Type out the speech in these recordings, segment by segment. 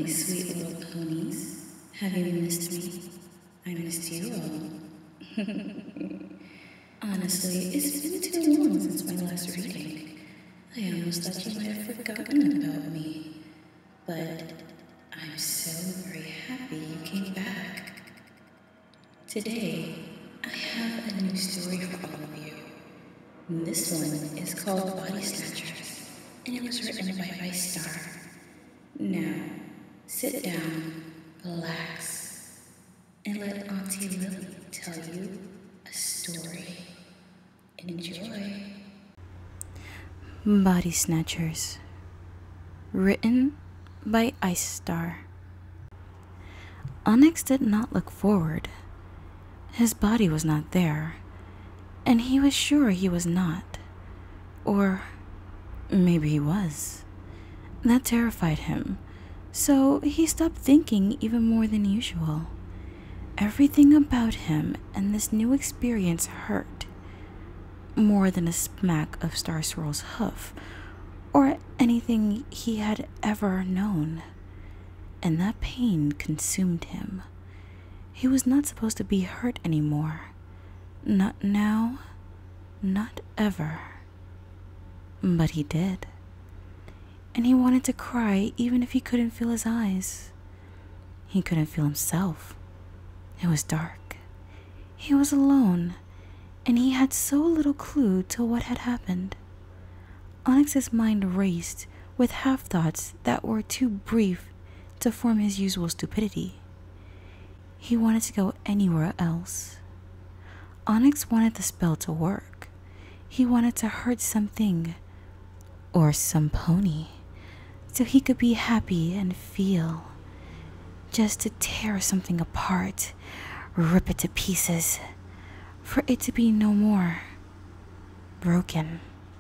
my sweet little ponies. Have you missed me? I missed you all. Honestly, it's been too long since my last reading. I almost thought you might have forgotten about me. But I'm so very happy you came back. Today, I have a new story for all of you. This one is called Body Snatchers, and it was written by Ice Star. Now, sit down, relax, and let Auntie Lily tell you a story. Enjoy. Body Snatchers, written by Ice Star. Onyx did not look forward. His body was not there, and he was sure he was not. Or maybe he was. That terrified him, so he stopped thinking even more than usual. Everything about him and this new experience hurt, more than a smack of Star Swirl's hoof, or anything he had ever known. And that pain consumed him. He was not supposed to be hurt anymore. Not now, not ever. But he did. And he wanted to cry even if he couldn't feel his eyes. He couldn't feel himself. It was dark. He was alone, and he had so little clue to what had happened. Onyx's mind raced with half-thoughts that were too brief to form his usual stupidity. He wanted to go anywhere else. Onyx wanted the spell to work. He wanted to hurt something, or some pony, so he could be happy and feel. Just to tear something apart, rip it to pieces, for it to be no more. Broken.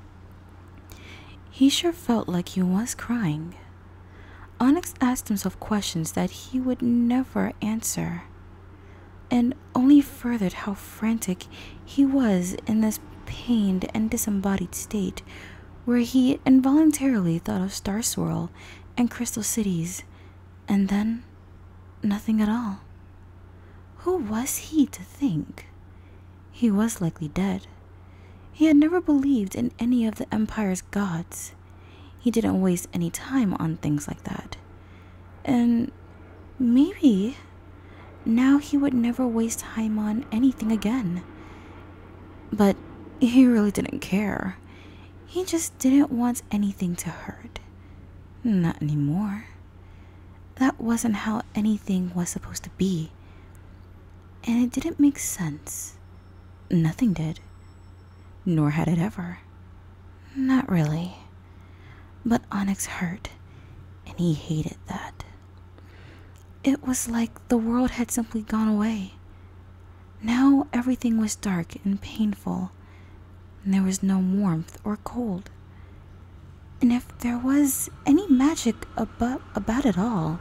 He sure felt like he was crying. Onyx asked himself questions that he would never answer, and only furthered how frantic he was in this pained and disembodied state, where he involuntarily thought of Star Swirl and Crystal Cities, and then nothing at all. Who was he to think? He was likely dead. He had never believed in any of the Empire's gods. He didn't waste any time on things like that. And maybe now he would never waste time on anything again. But he really didn't care. He just didn't want anything to hurt. Not anymore. That wasn't how anything was supposed to be. And it didn't make sense. Nothing did. Nor had it ever. Not really. But Onyx hurt, and he hated that. It was like the world had simply gone away. Now everything was dark and painful, and there was no warmth or cold. And if there was any magic about it all,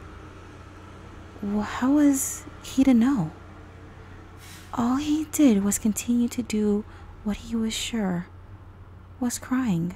well, how was he to know? All he did was continue to do what he was sure was crying.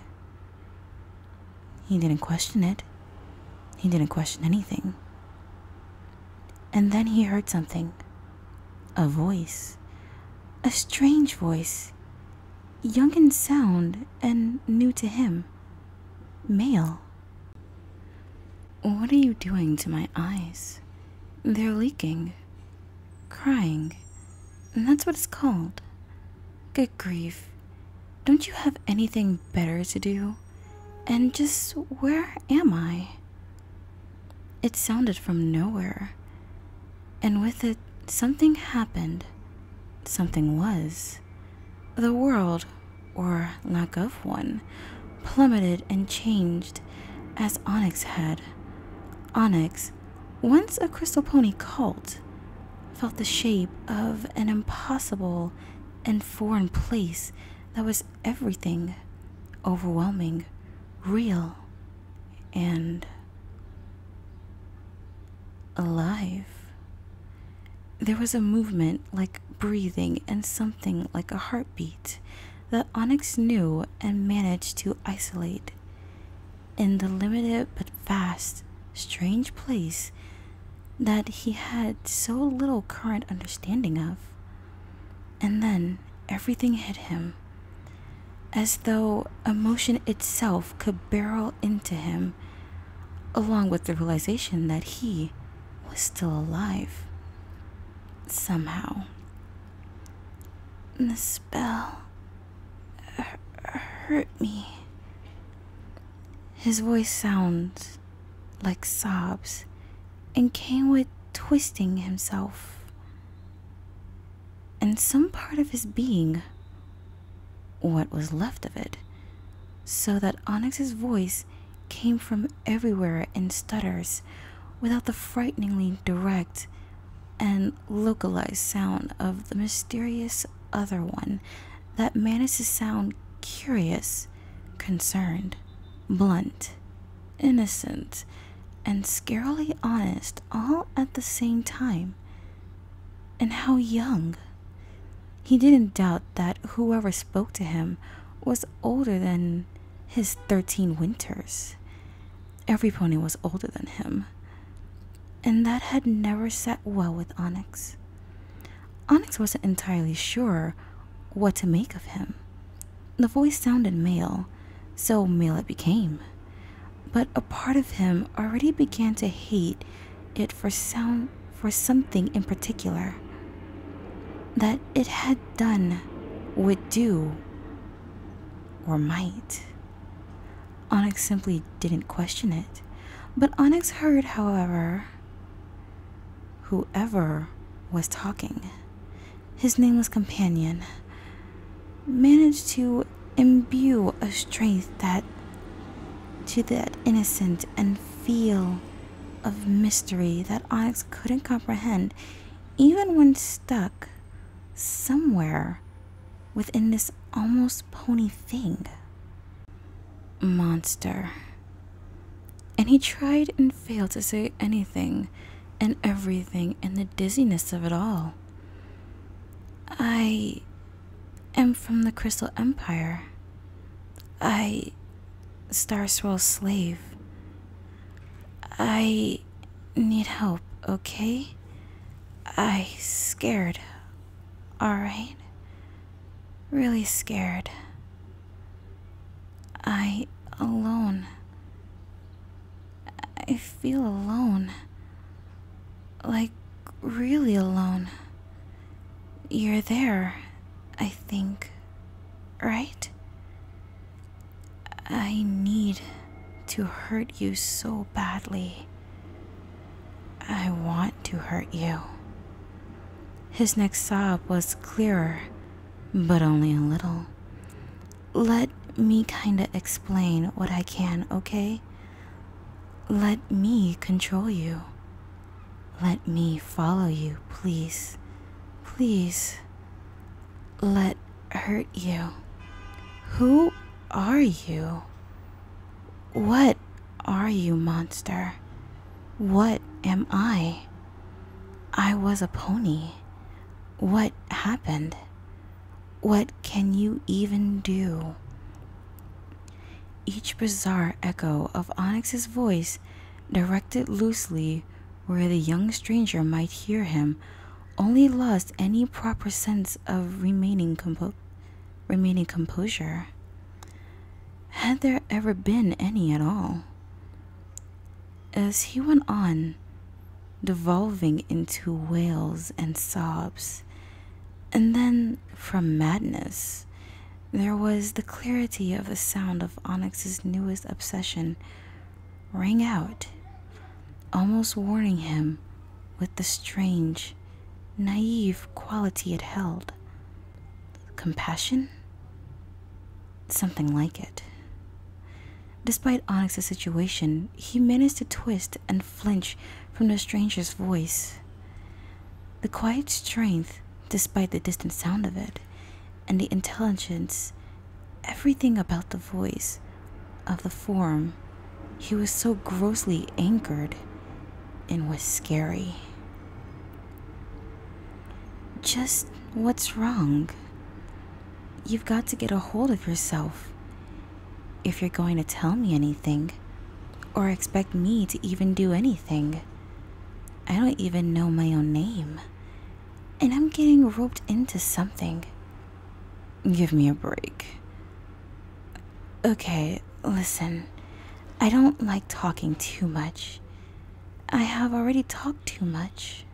He didn't question it. He didn't question anything. And then he heard something. A voice. A strange voice. Young in sound and new to him. Male. What are you doing to my eyes? They're leaking. Crying. And that's what it's called. Good grief. Don't you have anything better to do? And just where am I? It sounded from nowhere. And with it, something happened. Something was. The world, or lack of one, plummeted and changed as Onyx had. Onyx, once a crystal pony cult, felt the shape of an impossible and foreign place that was everything, overwhelming, real, and alive. There was a movement like breathing and something like a heartbeat that Onyx knew and managed to isolate. In the limited but vast strange place that he had so little current understanding of. And then everything hit him, as though emotion itself could barrel into him, along with the realization that he was still alive. Somehow. The spell hurt me. His voice sounds like sobs and came with twisting himself. And some part of his being, what was left of it, so that Onyx's voice came from everywhere in stutters without the frighteningly direct and localized sound of the mysterious other one that managed to sound curious, concerned, blunt, innocent, and scarily honest all at the same time. And how young. He didn't doubt that whoever spoke to him was older than his 13 winters. Every pony was older than him, and that had never sat well with Onyx. Onyx wasn't entirely sure what to make of him. The voice sounded male, so male it became. But a part of him already began to hate it for something in particular that it had done, would do, or might. Onyx simply didn't question it. But Onyx heard, however, whoever was talking, his nameless companion, managed to imbue a strength to that innocent and feel of mystery that Onyx couldn't comprehend, even when stuck somewhere within this almost pony thing. Monster. And he tried and failed to say anything and everything in the dizziness of it all. I am from the Crystal Empire. Star Swirl's slave. I need help, okay? I scared. Alright? Really scared. I alone. I feel alone. Like, really alone. You're there, I think. Right? I need to hurt you so badly. I want to hurt you. His next sob was clearer, but only a little. Let me kinda explain what I can, okay? Let me control you. Let me follow you, please. Please. Let hurt you. Who are you? What are you, monster? What am I? I was a pony. What happened? What can you even do? Each bizarre echo of Onyx's voice, directed loosely where the young stranger might hear him, only lost any proper sense of remaining composure. Had there ever been any at all? As he went on, devolving into wails and sobs, and then from madness, there was the clarity of the sound of Onyx's newest obsession rang out, almost warning him with the strange, naive quality it held. Compassion? Something like it. Despite Onyx's situation, he managed to twist and flinch from the stranger's voice. The quiet strength, despite the distant sound of it, and the intelligence, everything about the voice, of the form he was so grossly anchored in was scary. Just what's wrong? You've got to get a hold of yourself. If you're going to tell me anything, or expect me to even do anything. I don't even know my own name, and I'm getting roped into something. Give me a break. Okay, listen. I don't like talking too much. I have already talked too much.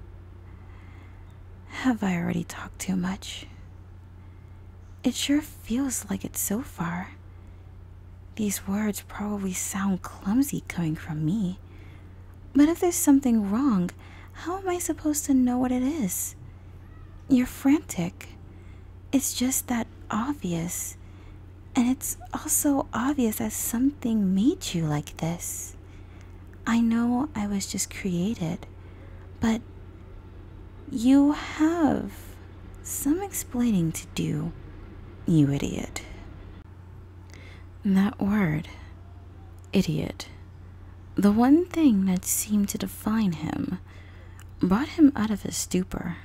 Have I already talked too much? It sure feels like it so far. These words probably sound clumsy coming from me. But if there's something wrong, how am I supposed to know what it is? You're frantic. It's just that obvious. And it's also obvious that something made you like this. I know I was just created, but you have some explaining to do, you idiot. That word, idiot, the one thing that seemed to define him, brought him out of his stupor.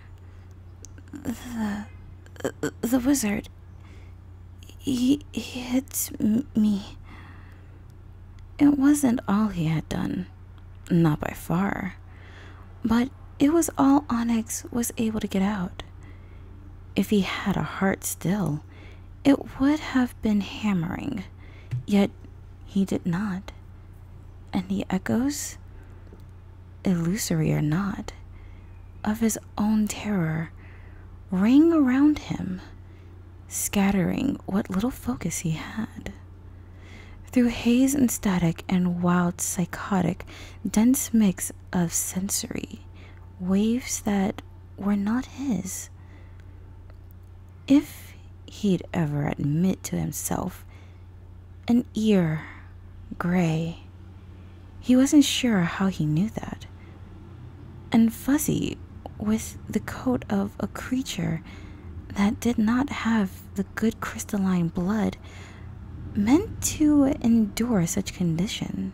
The wizard, he hit me. It wasn't all he had done, not by far, but it was all Onyx was able to get out. If he had a heart still, it would have been hammering, yet he did not. And the echoes, illusory or not, of his own terror rang around him, scattering what little focus he had. Through haze and static and wild, psychotic, dense mix of sensory waves that were not his. If he'd ever admit to himself an ear gray, he wasn't sure how he knew that. And fuzzy with the coat of a creature that did not have the good crystalline blood meant to endure such condition.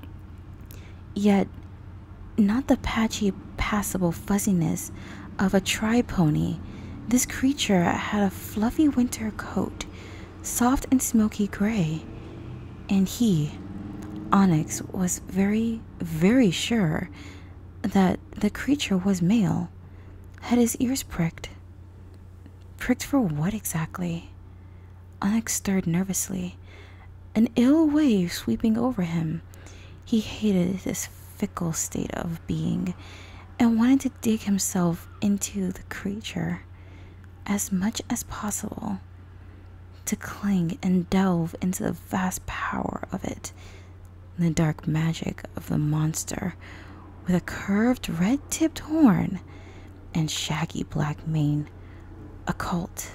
Yet not the patchy, passable fuzziness of a tri-pony. This creature had a fluffy winter coat, soft and smoky gray, and he, Onyx, was very, very sure that the creature was male. Had his ears pricked. Pricked for what exactly? Onyx stirred nervously, an ill wave sweeping over him. He hated this fickle state of being and wanted to dig himself into the creature as much as possible, to cling and delve into the vast power of it, the dark magic of the monster with a curved red-tipped horn and shaggy black mane, occult.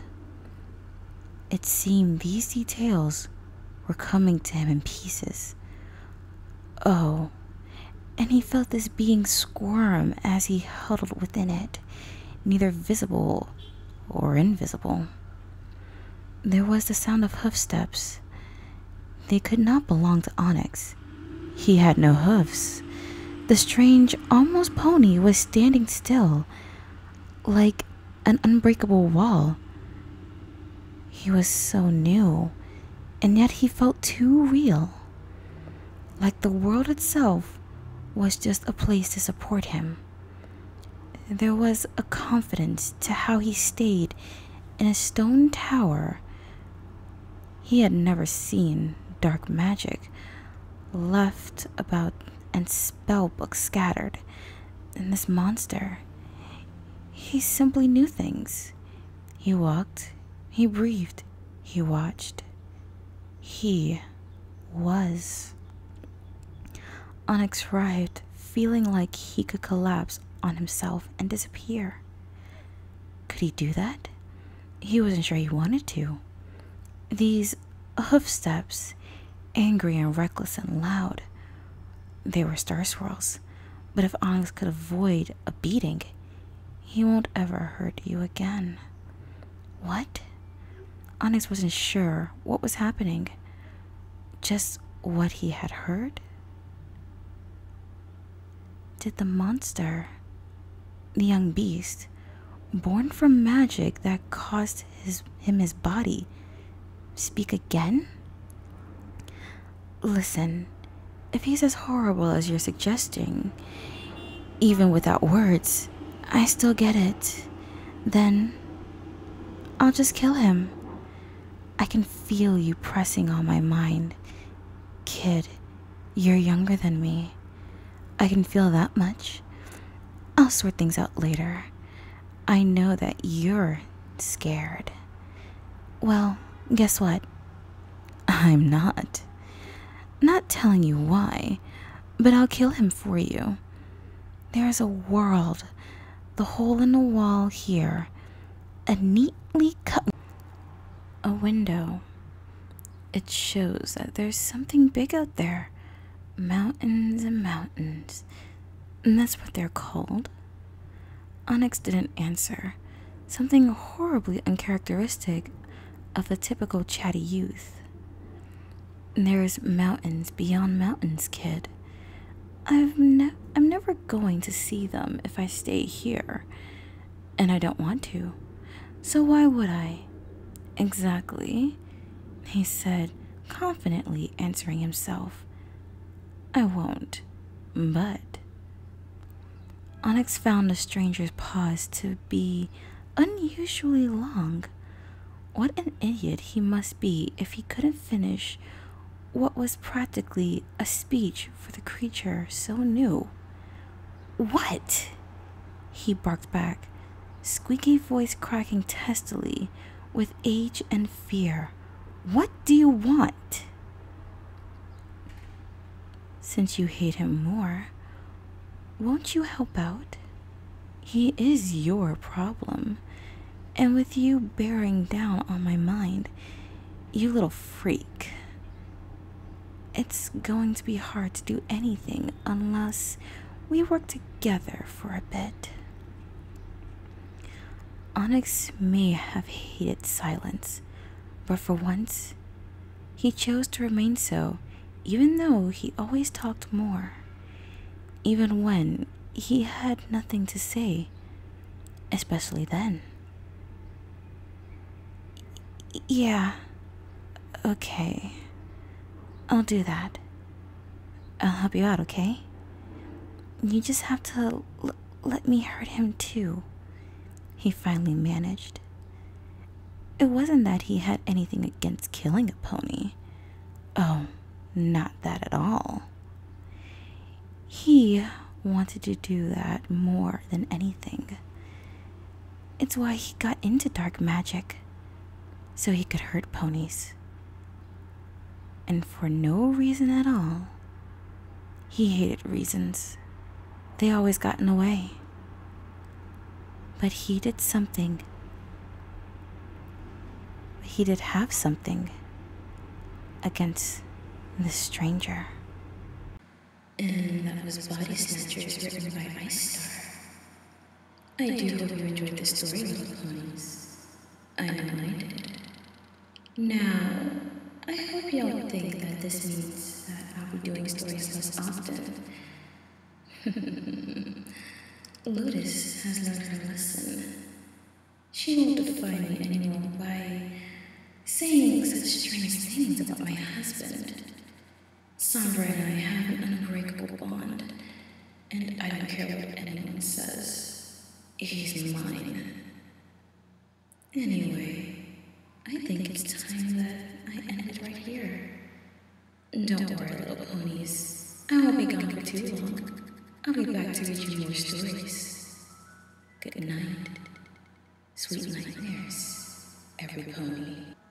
It seemed these details were coming to him in pieces. Oh, and he felt this being squirm as he huddled within it, neither visible or invisible. There was the sound of hoofsteps. They could not belong to Onyx. He had no hoofs. The strange, almost pony was standing still, like an unbreakable wall. He was so new, and yet he felt too real, like the world itself was just a place to support him. There was a confidence to how he stayed in a stone tower. He had never seen dark magic left about and spellbooks scattered. And this monster, he simply knew things. He walked, he breathed, he watched. He was. Onyx writhed, feeling like he could collapse on himself and disappear. Could he do that? He wasn't sure he wanted to. These hoofsteps, angry and reckless and loud, they were star swirls. But if Onyx could avoid a beating, he won't ever hurt you again. What? Onyx wasn't sure what was happening. Just what he had heard? Did the monster, the young beast, born from magic that cost him his body, speak again? Listen, if he's as horrible as you're suggesting, even without words, I still get it. Then I'll just kill him. I can feel you pressing on my mind. Kid, you're younger than me. I can feel that much. I'll sort things out later. I know that you're scared. Well, guess what? I'm not. Not telling you why, but I'll kill him for you. There's a world, the hole in the wall here, a neatly cut a window. It shows that there's something big out there. Mountains and mountains. And that's what they're called? Onyx didn't answer. Something horribly uncharacteristic of the typical chatty youth. There's mountains beyond mountains, kid. I'm never going to see them if I stay here. And I don't want to. So why would I? Exactly, he said, confidently answering himself. I won't, but... Onyx found the stranger's pause to be unusually long. What an idiot he must be if he couldn't finish what was practically a speech for the creature so new. What? He barked back, squeaky voice cracking testily with age and fear. What do you want? Since you hate him more, won't you help out? He is your problem, and with you bearing down on my mind, you little freak, it's going to be hard to do anything unless we work together for a bit. Onyx may have hated silence, but for once, he chose to remain so, even though he always talked more. Even when he had nothing to say, especially then. Yeah, okay, I'll do that. I'll help you out, okay? You just have to let me hurt him too, he finally managed. It wasn't that he had anything against killing a pony. Oh, not that at all. He wanted to do that more than anything. It's why he got into dark magic, so he could hurt ponies. And for no reason at all. He hated reasons. They always got in the way. But he did something. He did have something against this stranger. And that was Body Snatchers, written by Ice Star. I do hope you enjoyed this story, little ponies. I know I did. Now, I hope you don't think that this means that I'll be doing stories less often. Lotus has learned her lesson. She won't defy me anymore by saying such strange things about my husband. Sombra and I have an unbreakable bond, and I don't care what anyone says. He's mine. Anyway, I think it's time that I end it right here. Don't worry, little ponies. I won't be gone for too long. I'll be back to read you more stories. Good night. Sweet nightmares, every pony.